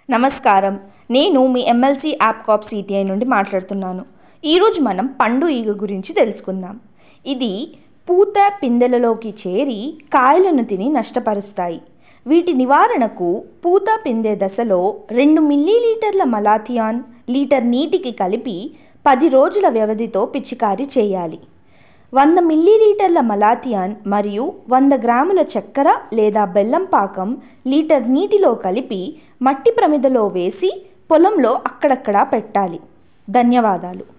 నమస్కారం. నేను మీ MLC యాప్కాప్ CTI నుండి మాట్లాడుతున్నాను. ఈరోజు మనం పండు ఈగ గురించి తెలుసుకుందాం. ఇది పూత పిందెలలోకి చేరి కాయలను తిని నష్టపరుస్తాయి. వీటి నివారణకు పూత పిందె దశలో 2 మిల్లీలీటర్ల మలాథియాన్ లీటర్ నీటికి కలిపి 10 రోజుల వ్యవధితో పిచికారీ చేయాలి. 100 మిల్లీలీటర్ల మలాథియాన్ మరియు 100 గ్రాముల చక్కెర లేదా బెల్లం పాకం లీటర్ నీటిలో కలిపి మట్టి ప్రమిదలో వేసి పొలంలో అక్కడక్కడా పెట్టాలి. ధన్యవాదాలు.